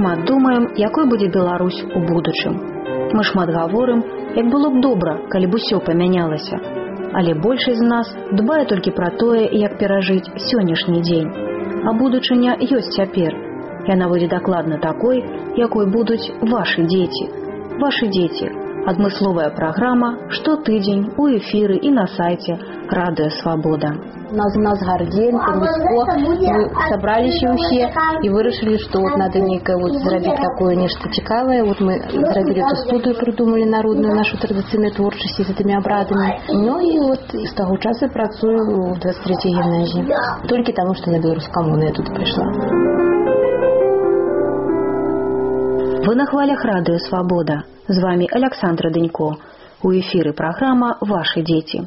шмат думаем, якой будзе Беларусь у будучым. Мы шмат гаворым, як было б добра, калі б усё памянялася. Але большасць з нас дбае толькі пра тое, як перажыць сённяшні дзень. А будучыня ёсць цяпер. Яна будзе дакладна такой, якой будуць вашы дзеці. Вашы дзеці. Адмысловая праграма штотыдзень у эфіры і на сайце Радыё Свабода. У нас гардзень, Кам'янско, мы сабраліся ўсе і вырашылі, што надо нейкае зрабіць такое нешта цікавае. Мы зрабілі эту студыю, придумали народную нашу традыцыйную творчасць з гэтымі абрадамі. І з таго часу працую ў 23-й гімназіі. Толькі таму, што на беларускамоўную я тут прыйшла. Вы на хвалях Радыё Свабода. З вами Александра Дынько. У эфіры праграма «Вашы дзеці».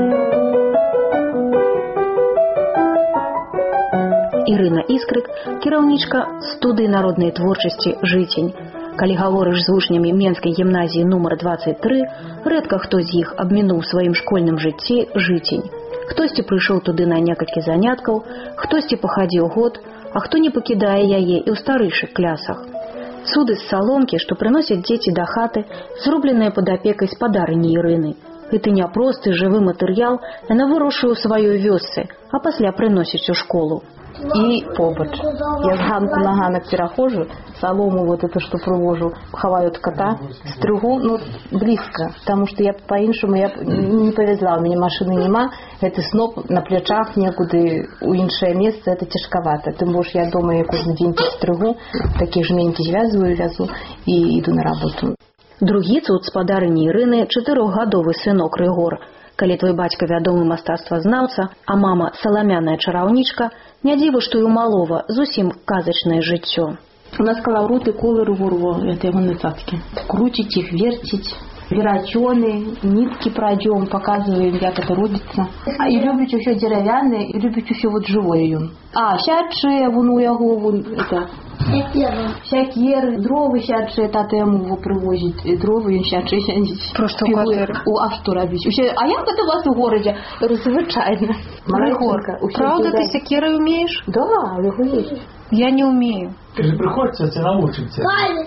Ірына Іскрык, кіраўнічка студыі народнай творчасці «Жыцень». Калі гаворыш з вучнямі Менскай гімназіі нумар 23, рэдка хто з іх абмінуў сваім школьным жыцці Жыцень. Хтосьці прыйшоў туды на некалькі заняткаў, хтосьці пахадзіў год, а хто не пакідае яе і ў старэйшых клясах. Цуды з саломкі, што прыносяць дзеці да хаты, зробленыя пад апекай спадарыні Ірыны. Гэты няпросты жывы матэрыял яна вырушыла ў сваёй вёсцы, а пасля прыносіць у школу. І побач. Я з ганку на ганак перахожу, солому эту, что привожу, хаваю от кота, стригу, близко, потому что я по-іншому не повезла, у меня машины нема, это сноп на плечах некуды у іншае месца, это тяжковато. Тым больше я дома я кожны дзень стригу, такие жменьки звязываю, вязу и иду на работу. Другі цуд спадарыні Ірыны 4-гадовы сынок Рыгор. Калі твой бацька вядомы мастацтвазнаўца, а мама саламяная чараўнічка, не дзіва, што і ў малого зусім казачнае жыццё. У нас коловруты, колы Рыгор, это его насадки. Крутить их, вертить. Верачоны, нитки пройдем, показываем, как это робится. И любить еще деревянное, и любить еще живое. Сядше, у яго, это... Всякие дровы сядше, тата ему его привозит, дровы он сядше. Просто а что робить? А як это у вас в городе? Звычайно. Рыгор, правда ты секирой умеешь? Да, его есть. Я не умею. Ты же приходится, тебе научимся.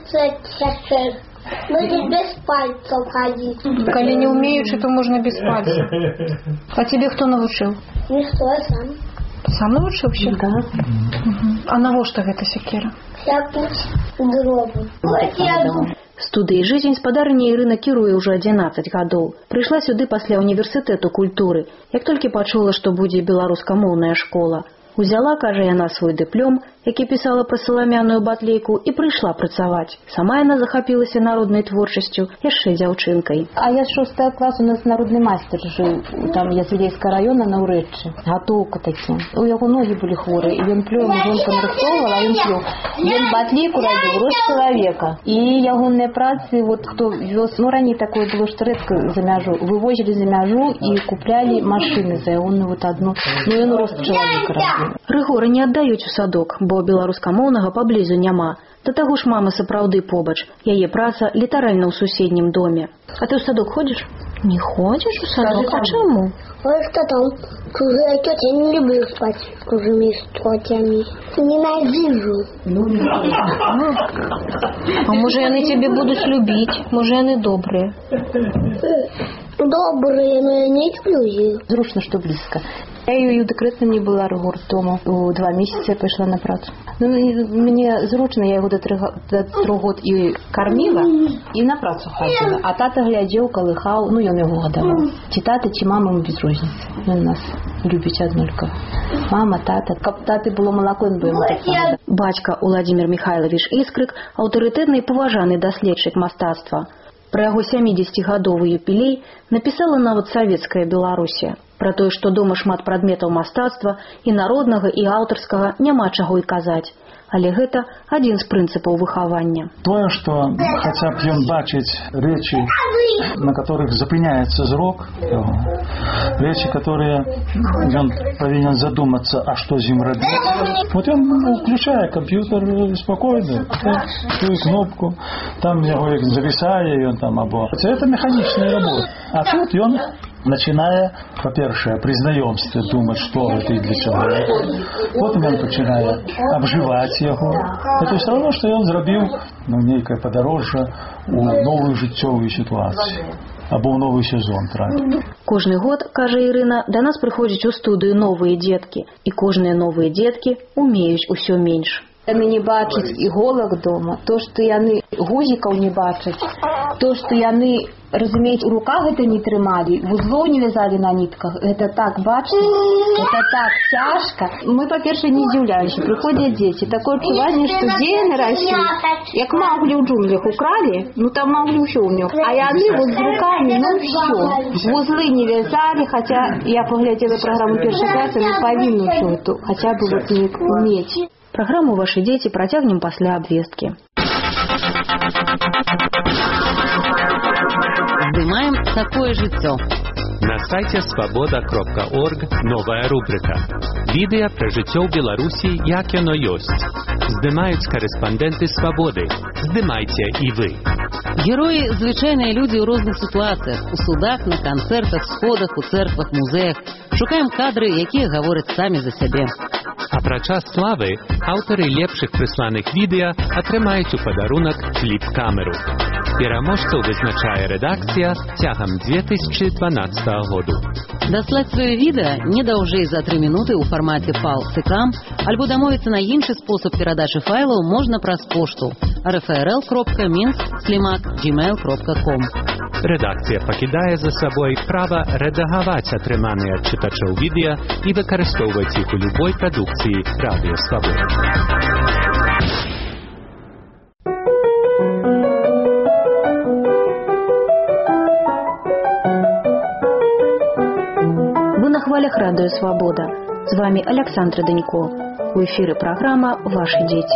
Можно без пальцев ходить. Коли не умеют, то можно без пальцев. А тебе кто научил? Никто, я сам. Сам научился? Да. А на во что гэта секера? Я пусть дровы. Студыі «Жыцень» спадарыня Ірына кіруе ўжо 11 гадоў. Прыйшла сюды пасля універсітэту культуры, як толькі пачула, што будзе беларускамоўная школа. Узяла, кажа яна, свой дыплём, які пісала пра саламяную батлейку, і прыйшла працаваць. Сама яна захапілася народнай творчасцю яшчэ дзяўчынкай. А я 6 клас, у нас народны майстер жыў, там Язвілейскага района на Ўрэччы. Гатоўка такі. У яго ногі былі хворыя, і ён плёў, жонка нарыхтоўвала, а ён плёў. Ён батлейку рабіў, рост чалавека. І ягоныя працы, хто вёз, раней такое было, што рэдка за мяжу, вывозілі за мяжу і куплялі машыны за ягоную адну. Ён рост чалавека рабіў. Рыгора не аддаюць у садок, бо беларускамоўнага паблізу няма. Да таго ж мама сапраўды побач. Яе праца літаральна ў суседнім доме. А ты ў садок ходзіш? Не ходзіш у садок? А чаму? Что там? Чужие тети, я не люблю спать с чужими тетями. Ненавижу. А може яны тебе будуць любіць? Може яны добрыя? Добрые, но я не люблю их. Зручно, что близко. Я ее декретно не была Рыгор дома. 2 месяца я пошла на працу. Мне зручно, я его до 3 год и кормила, и на працу ходила. А тата глядел, колыхал, он его годовал. Чи тата, чи мама, ему без разницы. Он нас любит однолько. Мама, тата. Каб таты было молоко, он бы ему так само. Бацька Уладзімір Міхайлавіч Іскрык – аўтарытэтны і паважаны даследчык мастацтва. Пра яго 70-гадовы юбілей напісала нават савецкая Беларусія. Пра тое, што дома шмат прадметаў мастацтва і народнага, і аўтарскага няма чаго і казаць. Але гэта адзін з прынцыпаў выхавання. Тое, што хаця б ён бачыць рэчы, на которых запыняецца зрок, рэчы, которые ён павінен задумацца, а што з ім рабіць. Ён включае камп'ютер спакойна, тую кнопку, там яго завісае, ён там або. Это механічная работа. А тут ён Начиная, по-перше, при знайомстві думати, що це і для чого. Потім він починає обживати його. Це все одно, що він зробив некое подорожжя у нову життєву ситуацію. Або в новий сезон трапить. Кожний год, каже Ірина, до нас приходять у студію нові дітки. І кожні нові дітки вміють усе менше. Яны не бачаць іголак дома, то, што яны гузікаў не бачаць, то, што яны, разумеюць, у руках гэта не трымалі, вузлоў не вязалі на нітках, гэта так бачна, гэта так цяжка. Мы, па-перше, не здзіўляемся, прыходзяць дзеці, такое адчуванне, што дзе яны расцюць, як Маўглі ў джунглях укралі, ну там Маўглі ўсё ўмеў, а яны вот з рукамі, ну ўсё, вузлы не вязалі, хаця я паглядзела праграму першай класы, мы павінны ўсё гэта, хаця бы вот не умець. Программу «Ваши дети» протягнем после обвестки. Здымаем такое жыццё. На сайте свобода.орг новая рубрика. Відэа пра жыццё ў Беларусі, як яно ёсць. Здымаюць корэспандэнты «Свободы». Здымайце і вы. Героі – звычайныя людзі ў розных сітуацыях. У судах, на канцэртах, сходах, у цэрквах, музеях. Шукаем кадры, якія гавораць самі за сябе. Апрача славы, аўтары лепшых прысланых відэа атрымаюць у падарунак кліп-камеру. Пераможцаў вызначае рэдакцыя цягам 2012 году. Даслаць сваё відэа не даўжэй за 3 минуты ў фармаце PAL-CKAM, альбо дамовіцца на іншы спосаб перадачы файлаў можна праз пошту rfrl.minsk@gmail.com. Рэдакцыя пакідае за сабой права рэдагаваць атрыманыя ад чытачоў відэа і выкарыстоўваць іх у любой прадукцыі Радыё Свабода. Вы на хвалях Радио Свобода. С вами Александра Данько. У эфире программа «Ваши дети».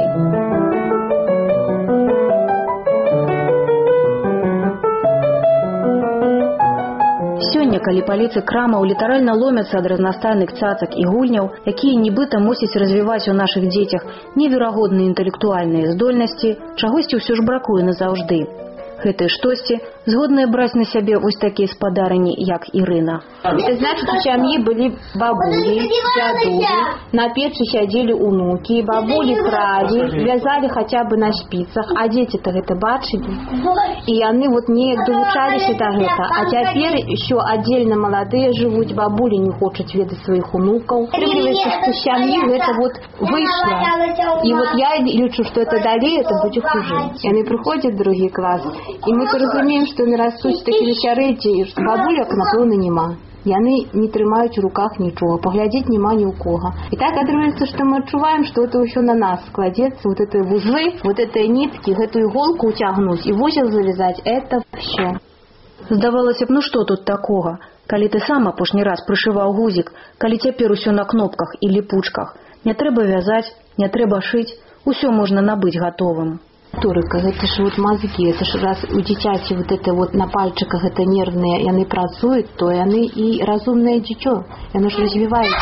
Сёння, калі паліцы крамаў літаральна ломяцца ад разнастайных цацак і гульняў, якія нібыта мусяць развіваць у нашых дзецях неверагодныя інтэлектуальныя здольнасці, чагосьці ўсё ж бракуе назаўжды. Гэтыя штосьці згодныя браць на сябе вось такія спадарыні, як Ірына. Это значит, у сям'і былі бабулі, дзядулі, на печы сядзелі унукі, бабулі пралі, вязалі хаця бы на спіцах, а дзеці-то гэта бачылі. І яны вот неяк далучаліся да гэта. А цяпер еще аддзельна маладыя жывуць, бабулі не хочуць ведаць сваіх унукаў. Атрымліваецца, што сям'і гэта вот выйшла. І вот я лічу, што это далей, это будзе хуже. Яны прыходзяць в другі клас, і мы разумеем, што яны растуць такія сярэдзі, што бабуляк, напэўна, няма. Яны не трымаюць у руках нічога, паглядзець няма ні ў кога. І так атрымліваецца, што мы адчуваем, што это ўсё на нас складзецца, вот это вузлы, вот это ніткі, гэту іголку ўцягнуць і вузел завязаць, это всё. Здавалася б, ну што тут такога? Калі ты сам апошні раз прышываў гузік, калі цяпер усё на кнопках і ліпучках, не трэба вязаць, не трэба шыць, усё можна набыць гатовым. Моторика, это ж вот мозги, это ж раз у дзіцяці вот это вот на пальчиках это нервные, яны працуюць, то яны і разумное дзіцё, яно ж развіваецца.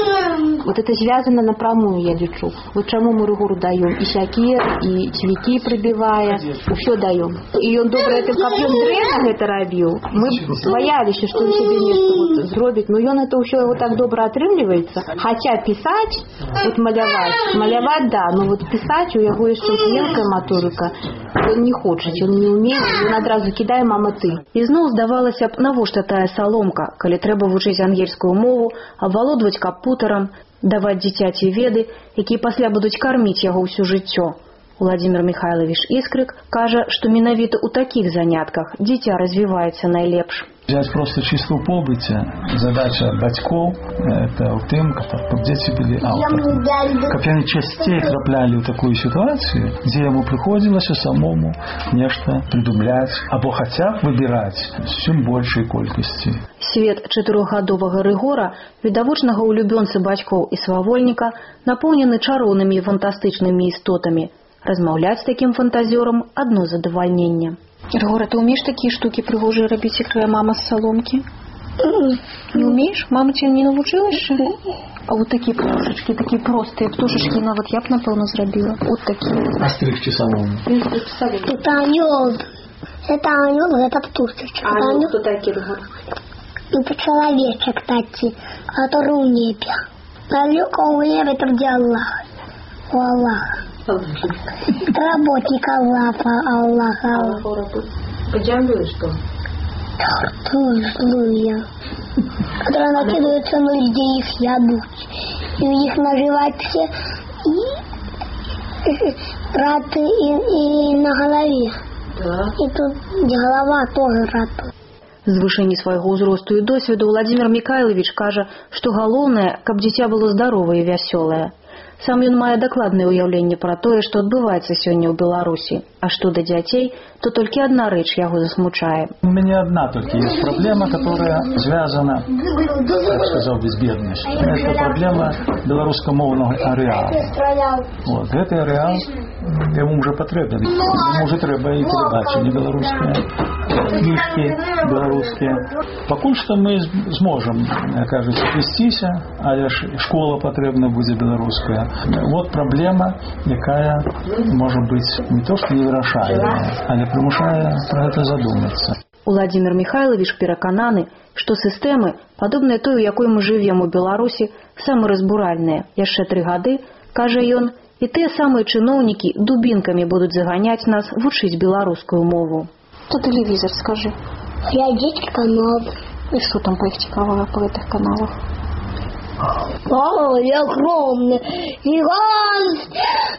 Вот это звязано напрямую, я лічу. Вот чаму мы рыгору даём і сякер, і цвікі прыбівае, усё даём. І ён добра это каб ён дрэнна гэта рабіў. Мы баяліся, што ў сябе нешта вот зробіць, но ён это ўсё вот так добра атрымліваецца. Хаця пісаць, вот маляваць, да, но вот пісаць у яго яшчэ мелкая моторика. Он не хочет, он не умеет, он адразу кидае «мама, ты». І зноў здавалася б, навошта тая саломка, калі трэба вучыць ангельскую мову, абвалодваць кампутарам, даваць дзіцяці веды, якія пасля будуць карміць яго ўсё жыццё. Владимир Михайлович Искрик кажа, што менавіта ў такіх занятках дзіця развіваецца найлепш. Взять просто чисто в побыте. Задача батьков это в тем, чтобы дети были авторами. Как они частей трапляли в такую ситуацию, где ему приходилось самому нечто придумлять, або хотя бы выбирать с чым большей колькости. Свет 4гадовага Рыгора, відавочнага улюбёнца бацькоў і свавольніка, напоўнены чароўнымі і фантастычнымі істотамі. Размаўляць з такім фантазёрам адно задавальненне. Рыгора, ты умеешь такие штуки пригожие робить, как твоя мама с соломки? Не умеешь? Мама тебя не научила еще? А вот такие птушечки, такие простые птушечки, вот я бы, напевно, зробила. Вот такие. А стригчи солому? Это анёл. Это анёл, это птушечка. А анёл кто такие, Рыгор? Это человечек, кстати, который в небе. Далеко в небе, там где Аллах. У Аллаха. Работник Аллаха. Поджамлю, что? Злые. Которые накидываются на людей, их ядут. И у них наживают все и раты и на голове. Да. И тут голова тоже рата. З вышыні свайго ўзросту і досведу Владзімір Мікайлавіч кажа, што галоўнае, каб дзіця было здаровае і вясёлае. Сам ён мае дакладнае ўяўленне пра тое, што адбываецца сёння ў Беларусі. А што да дзяцей, то толькі адна рэч яго засмучае. У меня одна только есть проблема, которая связана, как сказал, без бедности. Это проблема белорусскомовного ареала. Вот, это ареал, ему уже потребен. Ему уже треба и телебачення белорусские, книжки белорусские. Покуль что мы сможем, кажется, вестися, але ж школа потребна будет белорусская. Вот проблема, якая может быть не то, что невырашальная, але примушае про это задуматься. Владзімір Міхайлавіч перакананы, што сістэмы, падобныя той, у якой мы жывем у Беларусі, самаразбуральныя. Яшчэ 3 гады, кажа ён, і тыя самыя чыноўнікі дубінкамі будуць заганяць нас вучыць беларускую мову. То телевизор, скажи. Глядеть канал. И что там по их цікавого по этих каналах? Ой, огромный, гигант,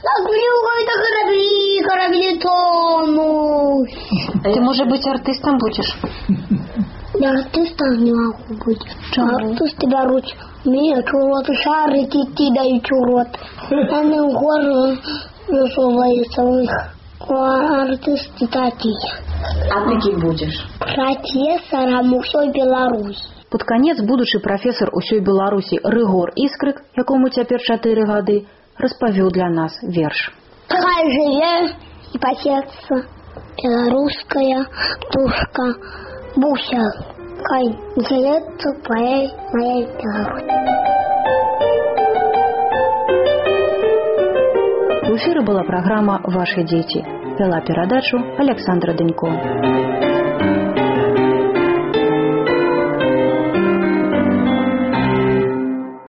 корабли тонут. Ты, может быть, артистом будешь? Я артистом не могу быть. Артисты берут меч, урод, шарики кидают, урод. Они в гору засовываются в них. Артисты такие. А ты кем будешь? Профессором усёй Беларуси. Пад канец будучы прафесар усёй Беларусі Рыгор Іскрык, якому цяпер 4 гады, распавёў для нас верш. Хай жыве і пасецца беларуская птушка Буся. Хай з'явіцца твоей моей Беларусь. У эфіры была праграма «Ваши дзеці». Вела перадачу Александра Дынько.